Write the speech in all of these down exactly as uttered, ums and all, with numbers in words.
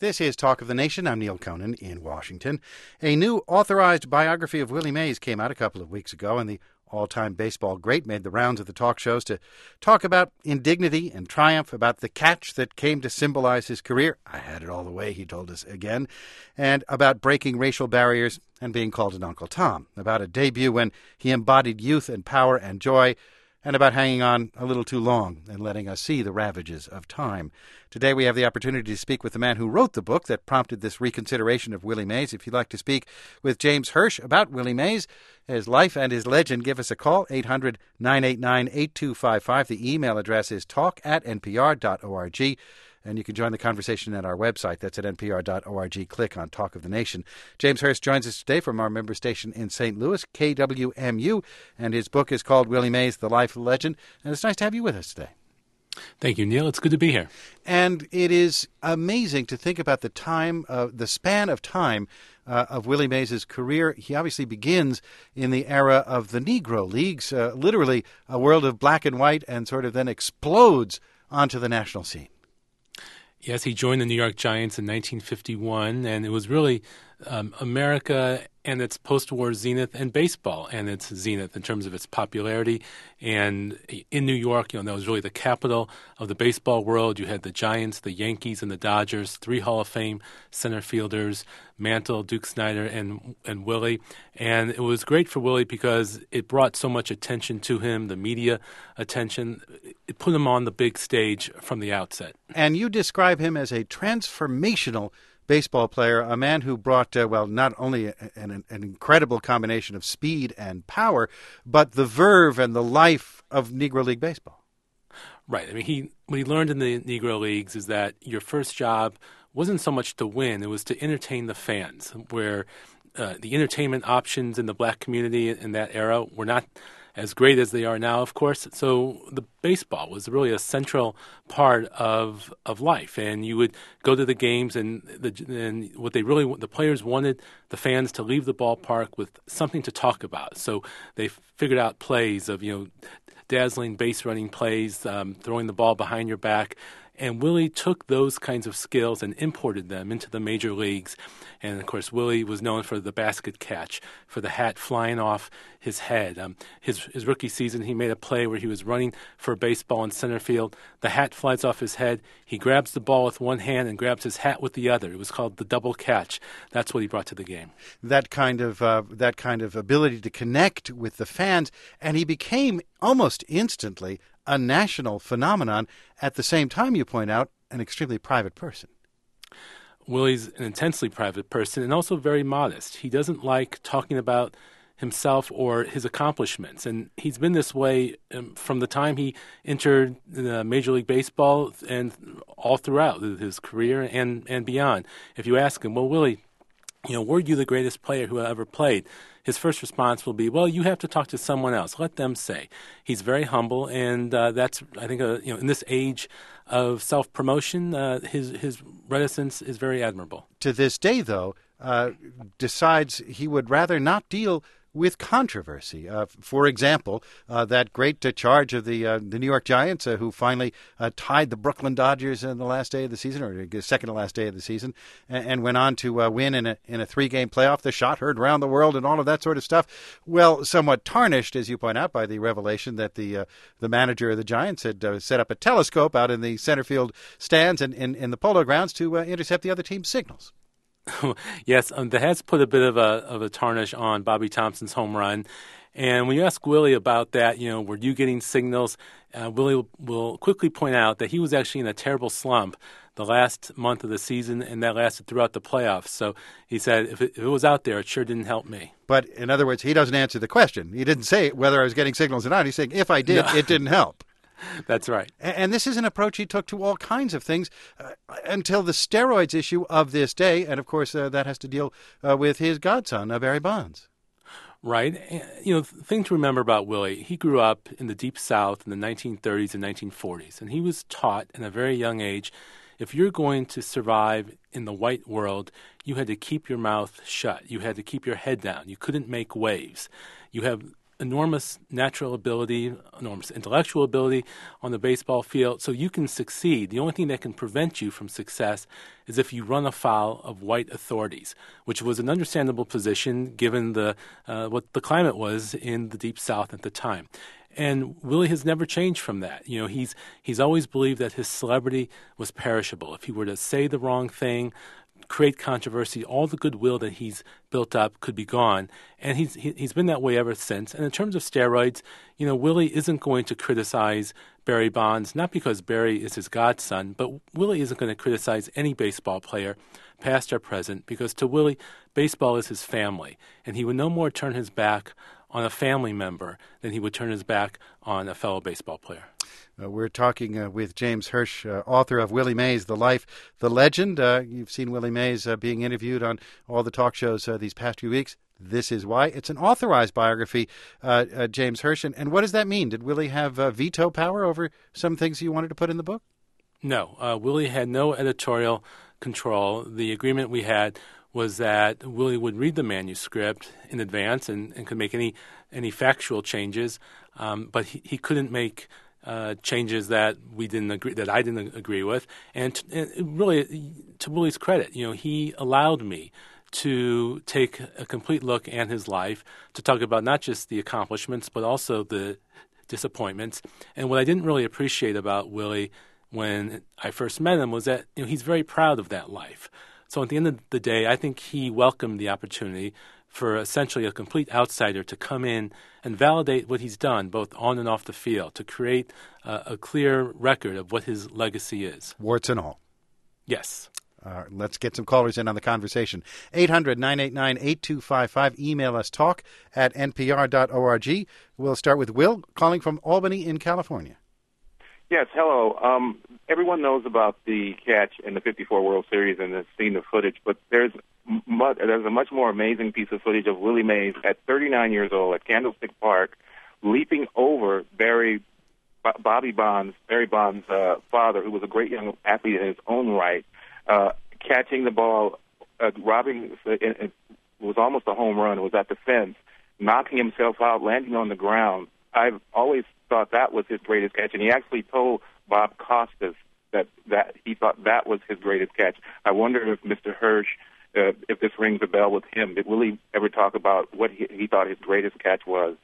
This is Talk of the Nation. I'm Neil Conan in Washington. A new authorized biography of Willie Mays came out a couple of weeks ago, and the all-time baseball great made the rounds of the talk shows to talk about indignity and triumph, about the catch that came to symbolize his career. I had it all the way, he told us again. And about breaking racial barriers and being called an Uncle Tom. About a debut when he embodied youth and power and joy, and about hanging on a little too long and letting us see the ravages of time. Today we have the opportunity to speak with the man who wrote the book that prompted this reconsideration of Willie Mays. If you'd like to speak with James Hirsch about Willie Mays, his life and his legend, give us a call, eight hundred, nine eight nine, eight two five five. The email address is talk at n p r dot org. And you can join the conversation at our website. That's at n p r dot org. Click on Talk of the Nation. James Hirsch joins us today from our member station in Saint Louis, K W M U, and his book is called Willie Mays, The Life Legend. And it's nice to have you with us today. Thank you, Neil. It's good to be here. And it is amazing to think about the time, uh, the span of time uh, of Willie Mays' career. He obviously begins in the era of the Negro Leagues, uh, literally a world of black and white, and sort of then explodes onto the national scene. Yes, he joined the New York Giants in nineteen fifty-one, and it was really um, America and its post-war zenith, and baseball and its zenith in terms of its popularity. And in New York, you know, that was really the capital of the baseball world. You had the Giants, the Yankees, and the Dodgers, three Hall of Fame center fielders, Mantle, Duke Snider, and and Willie. And it was great for Willie because it brought so much attention to him, the media attention. It put him on the big stage from the outset. And you describe him as a transformational baseball player, a man who brought, uh, well, not only an, an incredible combination of speed and power, but the verve and the life of Negro League baseball. Right. I mean, he what he learned in the Negro Leagues is that your first job wasn't so much to win, it was to entertain the fans, where uh, the entertainment options in the black community in that era were not as great as they are now, of course. So the baseball was really a central part of of life, and you would go to the games, and the and what they really the players wanted the fans to leave the ballpark with something to talk about. So they figured out plays of you know dazzling base running plays, um, throwing the ball behind your back. And Willie took those kinds of skills and imported them into the major leagues. And, of course, Willie was known for the basket catch, for the hat flying off his head. Um, his, his rookie season, he made a play where he was running for a baseball in center field. The hat flies off his head. He grabs the ball with one hand and grabs his hat with the other. It was called the double catch. That's what he brought to the game. That kind of uh, that kind of ability to connect with the fans. And he became almost instantly a national phenomenon. At the same time, you point out, an extremely private person. Willie's an intensely private person and also very modest. He doesn't like talking about himself or his accomplishments. And he's been this way um, from the time he entered uh, Major League Baseball and all throughout his career and, and beyond. If you ask him, well, Willie, you know, were you the greatest player who ever played? His first response will be, well, you have to talk to someone else. Let them say. He's very humble, and uh, that's, I think, uh, you know, in this age of self-promotion, uh, his his reticence is very admirable. To this day, though, uh, decides he would rather not deal with controversy. Uh, for example, uh, that great uh, charge of the uh, the New York Giants, uh, who finally uh, tied the Brooklyn Dodgers in the last day of the season, or the second to last day of the season, and, and went on to uh, win in a in a three-game playoff. The shot heard around the world and all of that sort of stuff. Well, somewhat tarnished, as you point out, by the revelation that the uh, the manager of the Giants had uh, set up a telescope out in the center field stands and in, in the Polo Grounds to uh, intercept the other team's signals. Yes, um, that has put a bit of a of a tarnish on Bobby Thompson's home run. And when you ask Willie about that, you know, were you getting signals? Uh, Willie will, will quickly point out that he was actually in a terrible slump the last month of the season, and that lasted throughout the playoffs. So he said, if it, if it was out there, it sure didn't help me. But in other words, he doesn't answer the question. He didn't say whether I was getting signals or not. He's saying, if I did, no. It didn't help. That's right. And this is an approach he took to all kinds of things uh, until the steroids issue of this day. And, of course, uh, that has to deal uh, with his godson, uh, Barry Bonds. Right. You know, the thing to remember about Willie, he grew up in the Deep South in the nineteen thirties and nineteen forties. And he was taught in a very young age, if you're going to survive in the white world, you had to keep your mouth shut. You had to keep your head down. You couldn't make waves. You have enormous natural ability, enormous intellectual ability on the baseball field. So you can succeed. The only thing that can prevent you from success is if you run afoul of white authorities, which was an understandable position given the uh, what the climate was in the Deep South at the time. And Willie has never changed from that. You know, he's he's always believed that his celebrity was perishable. If he were to say the wrong thing, create controversy, all the goodwill that he's built up could be gone. And he's he, he's been that way ever since. And in terms of steroids, you know, Willie isn't going to criticize Barry Bonds, not because Barry is his godson, but Willie isn't going to criticize any baseball player, past or present, because to Willie, baseball is his family. And he would no more turn his back on a family member than he would turn his back on a fellow baseball player. Uh, we're talking uh, with James Hirsch, uh, author of Willie Mays, The Life, The Legend. Uh, you've seen Willie Mays uh, being interviewed on all the talk shows uh, these past few weeks. This is why. It's an authorized biography, uh, uh, James Hirsch. And, and what does that mean? Did Willie have uh, veto power over some things you wanted to put in the book? No. Uh, Willie had no editorial control. The agreement we had was that Willie would read the manuscript in advance and, and could make any any factual changes, um, but he, he couldn't make uh, changes that we didn't agree that I didn't agree with. And, t- and really, to Willie's credit, you know, he allowed me to take a complete look at his life, to talk about not just the accomplishments but also the disappointments. And what I didn't really appreciate about Willie when I first met him was that, you know, he's very proud of that life. So at the end of the day, I think he welcomed the opportunity for essentially a complete outsider to come in and validate what he's done, both on and off the field, to create uh, a clear record of what his legacy is. Warts and all. Yes. Uh, let's get some callers in on the conversation. eight hundred, nine eight nine, eight two five five. Email us talk at n p r dot org. We'll start with Will, calling from Albany in California. Yes, hello. Um, everyone knows about the catch in the fifty-four World Series and has seen the footage, but there's mu- there's a much more amazing piece of footage of Willie Mays at thirty-nine years old at Candlestick Park, leaping over Barry Bobby Bonds, Barry Bonds' uh, father, who was a great young athlete in his own right, uh, catching the ball, uh, robbing. It, it was almost a home run. It was at the fence, knocking himself out, landing on the ground. I've always thought that was his greatest catch, and he actually told Bob Costas that, that he thought that was his greatest catch. I wonder if Mister Hirsch, uh, if this rings a bell with him. Did Willie ever talk about what he, he thought his greatest catch was?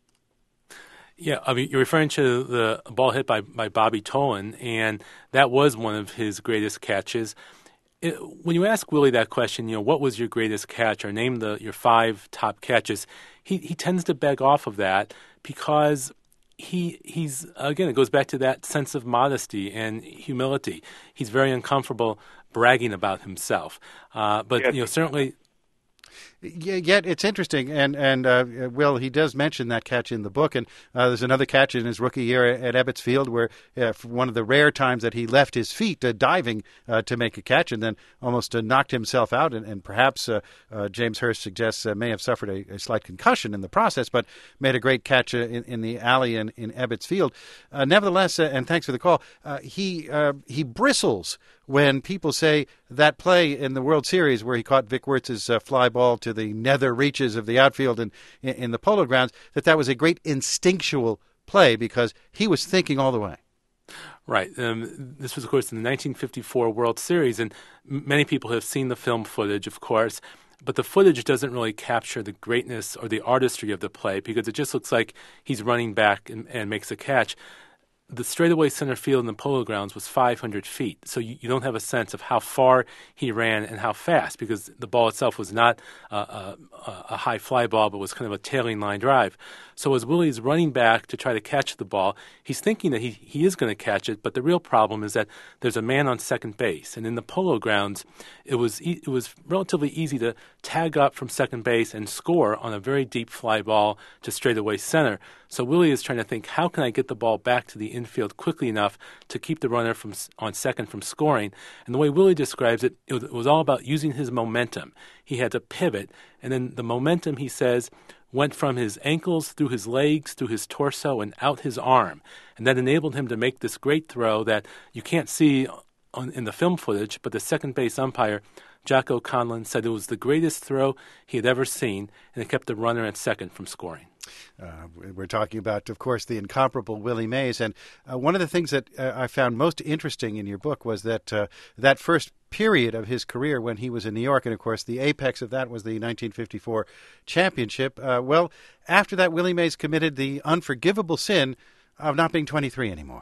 Yeah, I mean, you're referring to the ball hit by, by Bobby Tolan, and that was one of his greatest catches. It, when you ask Willie that question, you know, what was your greatest catch, or name the your five top catches, he, he tends to beg off of that because he he's again, it goes back to that sense of modesty and humility. He's very uncomfortable bragging about himself, uh, but yes. you know, certainly. Yeah, yet it's interesting, and and uh, Will, he does mention that catch in the book, and uh, there's another catch in his rookie year at Ebbets Field where uh, for one of the rare times that he left his feet uh, diving uh, to make a catch and then almost uh, knocked himself out, and, and perhaps uh, uh, James Hirsch suggests uh, may have suffered a, a slight concussion in the process, but made a great catch uh, in, in the alley in, in Ebbets Field. Uh, nevertheless, uh, and thanks for the call, uh, he uh, he bristles when people say that play in the World Series where he caught Vic Wertz's uh, fly ball to the nether reaches of the outfield in, in, in the Polo Grounds, that that was a great instinctual play because he was thinking all the way. Right. Um, this was, of course, in the nineteen fifty-four World Series, and m- many people have seen the film footage, of course, but the footage doesn't really capture the greatness or the artistry of the play because it just looks like he's running back and, and makes a catch. The straightaway center field in the Polo Grounds was five hundred feet, so you, you don't have a sense of how far he ran and how fast because the ball itself was not a, a, a high fly ball but was kind of a tailing line drive. So as Willie's running back to try to catch the ball, he's thinking that he, he is going to catch it, but the real problem is that there's a man on second base. And in the Polo Grounds, it was e- it was relatively easy to tag up from second base and score on a very deep fly ball to straightaway center. So Willie is trying to think, how can I get the ball back to the infield quickly enough to keep the runner from on second from scoring? And the way Willie describes it, it was, it was all about using his momentum. He had to pivot, and then the momentum, he says, went from his ankles through his legs, through his torso, and out his arm. And that enabled him to make this great throw that you can't see on, in the film footage, but the second base umpire, Jocko Conlon, said it was the greatest throw he had ever seen, and it kept the runner at second from scoring. Uh, we're talking about, of course, the incomparable Willie Mays. And uh, one of the things that uh, I found most interesting in your book was that uh, that first period of his career when he was in New York, and, of course, the apex of that was the nineteen fifty-four championship. Uh, well, after that, Willie Mays committed the unforgivable sin of not being twenty-three anymore.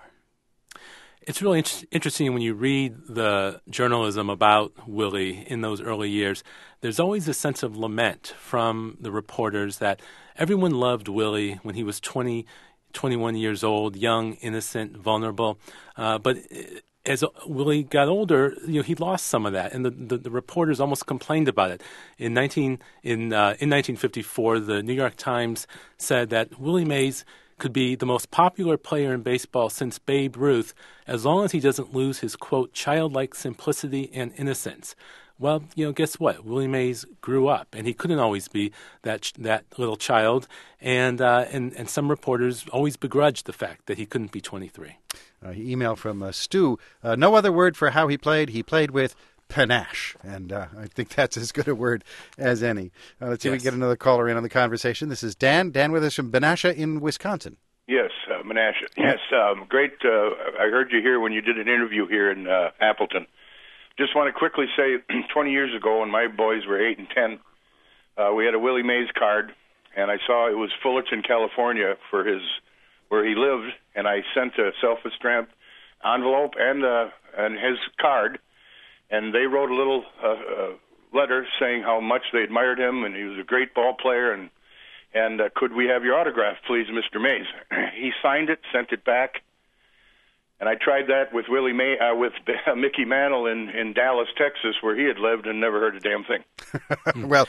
It's really in- interesting when you read the journalism about Willie in those early years. There's always a sense of lament from the reporters that everyone loved Willie when he was twenty, twenty-one years old, young, innocent, vulnerable. Uh, but as Willie got older, you know, he lost some of that, and the, the, the reporters almost complained about it. In nineteen in uh, in nineteen fifty-four, the New York Times said that Willie Mays could be the most popular player in baseball since Babe Ruth, as long as he doesn't lose his, quote, childlike simplicity and innocence. Well, you know, guess what? Willie Mays grew up, and he couldn't always be that that little child, and uh, and and some reporters always begrudged the fact that he couldn't be twenty-three. Uh, email from uh, Stu. Uh, no other word for how he played. He played with panache, and uh, I think that's as good a word as any. Uh, let's see yes. if we can get another caller in on the conversation. This is Dan. Dan with us from Menasha in Wisconsin. Yes, uh, Menasha. Yes, um, great. Uh, I heard you here when you did an interview here in uh, Appleton. Just want to quickly say, twenty years ago when my boys were eight and ten, uh, we had a Willie Mays card, and I saw it was Fullerton, California, for his where he lived, and I sent a self-stamped envelope and uh, and his card. And they wrote a little uh, uh, letter saying how much they admired him, and he was a great ball player, and and uh, could we have your autograph, please, Mister Mays? He signed it, sent it back, and I tried that with Willie May, uh, with Mickey Mantle in, in Dallas, Texas, where he had lived and never heard a damn thing. Well,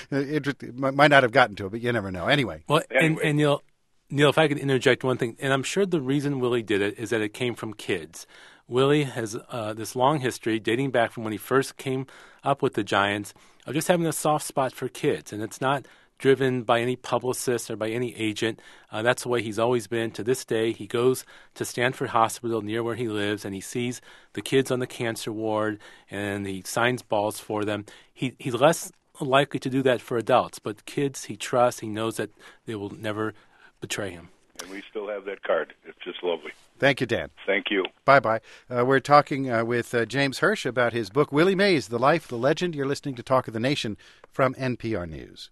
it might not have gotten to it, but you never know. Anyway. Well, anyway. and, and Neil, Neil, if I could interject one thing, and I'm sure the reason Willie did it is that it came from kids. Willie has uh, this long history dating back from when he first came up with the Giants of just having a soft spot for kids, and it's not driven by any publicist or by any agent. Uh, that's the way he's always been. To this day, he goes to Stanford Hospital near where he lives, and he sees the kids on the cancer ward, and he signs balls for them. He, he's less likely to do that for adults, but kids he trusts, he knows that they will never betray him. And we still have that card. It's just lovely. Thank you, Dan. Thank you. Bye-bye. Uh, we're talking uh, with uh, James Hirsch about his book, Willie Mays, The Life, the Legend. You're listening to Talk of the Nation from N P R News.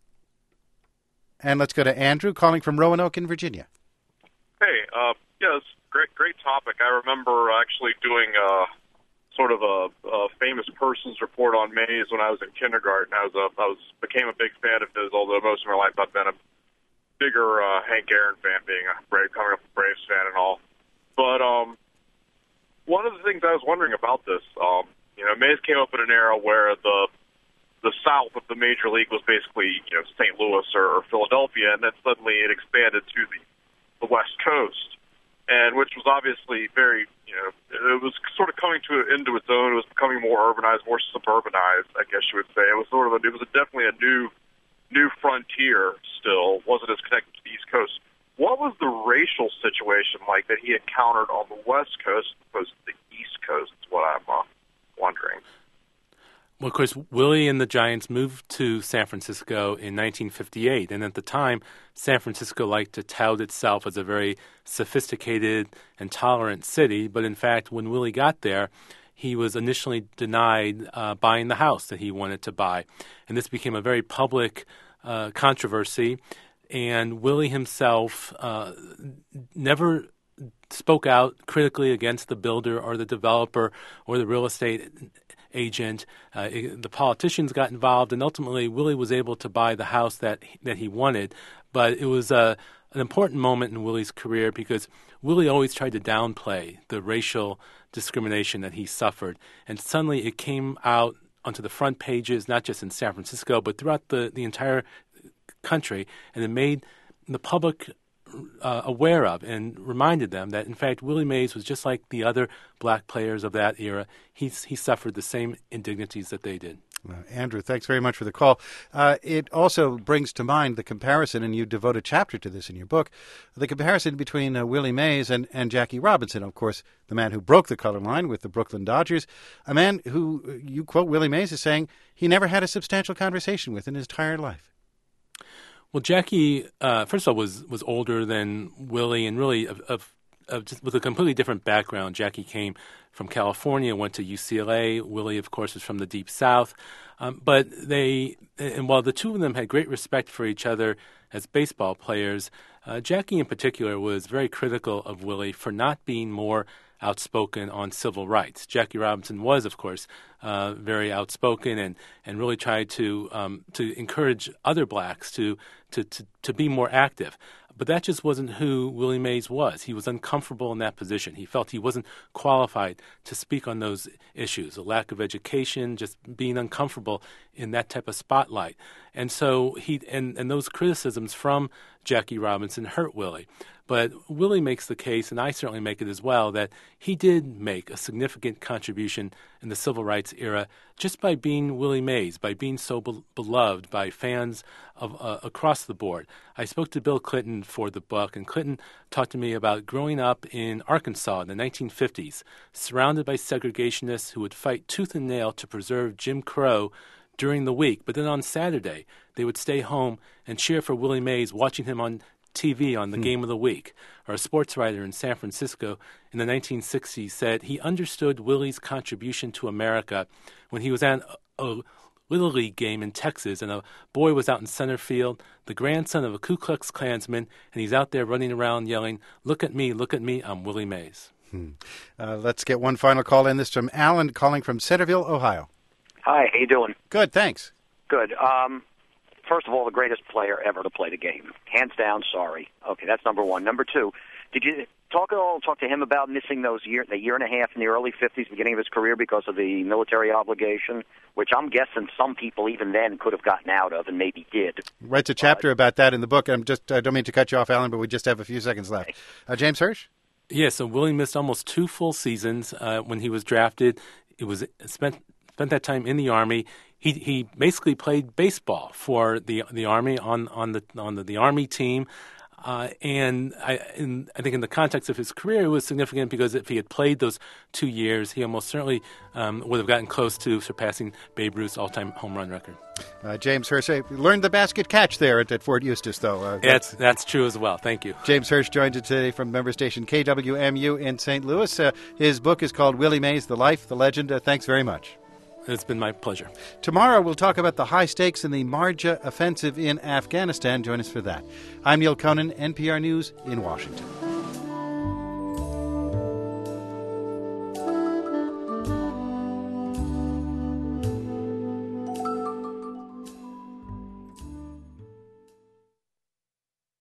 And let's go to Andrew, calling from Roanoke in Virginia. Hey, uh, yeah, it's a great, great topic. I remember actually doing uh, sort of a, a famous person's report on Mays when I was in kindergarten. I was a, I was became a big fan of his, although most of my life I've been a bigger uh, Hank Aaron fan, being a Brave, coming up a Braves fan and all. But um, one of the things I was wondering about this, um, you know, Mays came up in an era where the the South of the major league was basically, you know, Saint Louis or, or Philadelphia, and then suddenly it expanded to the, the West Coast, and which was obviously very, you know, it was sort of coming to into its own. It was becoming more urbanized, more suburbanized, I guess you would say. It was sort of a, it was a, definitely a new new frontier. Still wasn't as connected to the East Coast. What was the racial situation like that he encountered on the West Coast as opposed to the East Coast? Is what I'm uh, wondering. Well, of course, Willie and the Giants moved to San Francisco in nineteen fifty-eight, and at the time, San Francisco liked to tout itself as a very sophisticated and tolerant city, but in fact, when Willie got there, he was initially denied uh, buying the house that he wanted to buy, and this became a very public uh, controversy, and Willie himself uh, never spoke out critically against the builder or the developer or the real estate agent. Uh, it, the politicians got involved, and ultimately Willie was able to buy the house that that he wanted. But it was uh, an important moment in Willie's career because Willie always tried to downplay the racial discrimination that he suffered, and suddenly it came out onto the front pages, not just in San Francisco, but throughout the, the entire country, and it made the public Uh, aware of and reminded them that, in fact, Willie Mays was just like the other black players of that era. He, he suffered the same indignities that they did. Uh, Andrew, thanks very much for the call. Uh, it also brings to mind the comparison, and you devote a chapter to this in your book, the comparison between uh, Willie Mays and, and Jackie Robinson, of course, the man who broke the color line with the Brooklyn Dodgers, a man who, you quote Willie Mays as saying, he never had a substantial conversation with in his entire life. Well, Jackie, uh, first of all, was was older than Willie, and really of, of, of just with a completely different background. Jackie came from California, went to U C L A. Willie, of course, was from the Deep South. Um, but they, and while the two of them had great respect for each other as baseball players, uh, Jackie in particular was very critical of Willie for not being more outspoken on civil rights. Jackie Robinson was, of course, uh, very outspoken and, and really tried to um, to encourage other blacks to, to, to, to be more active. But that just wasn't who Willie Mays was. He was uncomfortable in that position. He felt he wasn't qualified to speak on those issues, a lack of education, just being uncomfortable in that type of spotlight. And so he and, and those criticisms from Jackie Robinson hurt Willie. But Willie makes the case, and I certainly make it as well, that he did make a significant contribution in the civil rights era just by being Willie Mays, by being so be- beloved by fans of uh, across the board. I spoke to Bill Clinton for the book, and Clinton talked to me about growing up in Arkansas in the nineteen fifties, surrounded by segregationists who would fight tooth and nail to preserve Jim Crow during the week. But then on Saturday, they would stay home and cheer for Willie Mays, watching him on T V on the hmm. Game of the Week. Or a sports writer in San Francisco in the nineteen sixties said he understood Willie's contribution to America when he was at a, a Little League game in Texas and a boy was out in center field, the grandson of a Ku Klux Klansman, and he's out there running around yelling, "Look at me, look at me, I'm Willie Mays." Hmm. Uh, let's get one final call in. This from Alan calling from Centerville, Ohio. Hi, how you doing? Good, thanks. Good. Um, first of all, the greatest player ever to play the game. Hands down, sorry. Okay, that's number one. Number two, did you talk at all, talk to him about missing those year, the year and a half in the early fifties, beginning of his career, because of the military obligation, which I'm guessing some people even then could have gotten out of and maybe did. Writes a chapter uh, about that in the book. I'm just, I don't mean to cut you off, Alan, but we just have a few seconds left. Uh, James Hirsch? Yeah, so Willie missed almost two full seasons uh, when he was drafted. It was spent spent that time in the Army. He he basically played baseball for the the Army on on the on the, the Army team. Uh, and I, in, I think in the context of his career, it was significant because if he had played those two years, he almost certainly um, would have gotten close to surpassing Babe Ruth's all-time home run record. Uh, James Hirsch, learned the basket catch there at, at Fort Eustis, though. Uh, that's, that's true as well. Thank you. James Hirsch joined us today from member station K W M U in Saint Louis. Uh, his book is called Willie Mays, The Life, the Legend. Uh, thanks very much. It's been my pleasure. Tomorrow we'll talk about the high stakes in the Marja offensive in Afghanistan. Join us for that. I'm Neil Conan, N P R News in Washington.